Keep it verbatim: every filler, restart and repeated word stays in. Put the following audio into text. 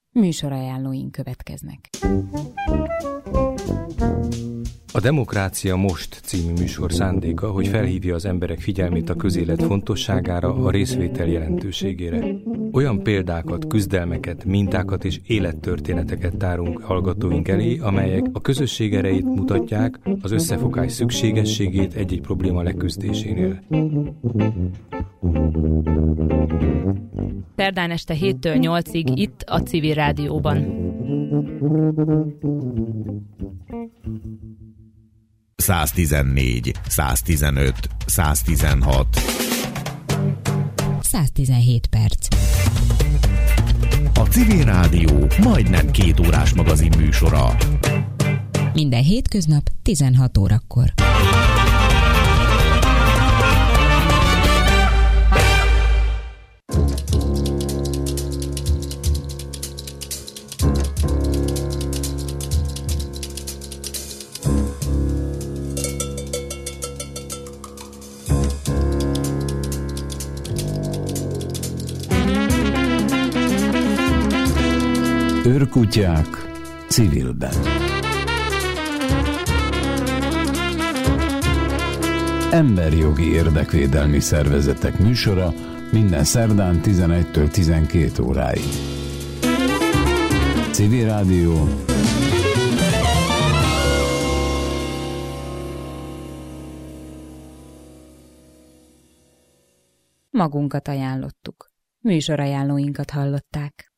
Műsorajánlóink következnek. A Demokrácia Most című műsor szándéka, hogy felhívja az emberek figyelmét a közélet fontosságára, a részvétel jelentőségére. Olyan példákat, küzdelmeket, mintákat és élettörténeteket tárunk hallgatóink elé, amelyek a közösség erejét mutatják, az összefogás szükségességét egy-egy probléma leküzdésénél. Szerdán este héttől nyolcig itt a Civil Rádióban. száztizennégy, száztizenöt, száztizenhat. száztizenhét perc. A Civil Rádió majdnem két órás magazin műsora. Minden hétköznap tizenhat órakor. Őrkutyák civilben. Emberjogi érdekvédelmi szervezetek műsora minden szerdán tizenegytől tizenkét óráig. Civil Rádió. Magunkat ajánlottuk. Műsorajánlóinkat hallották.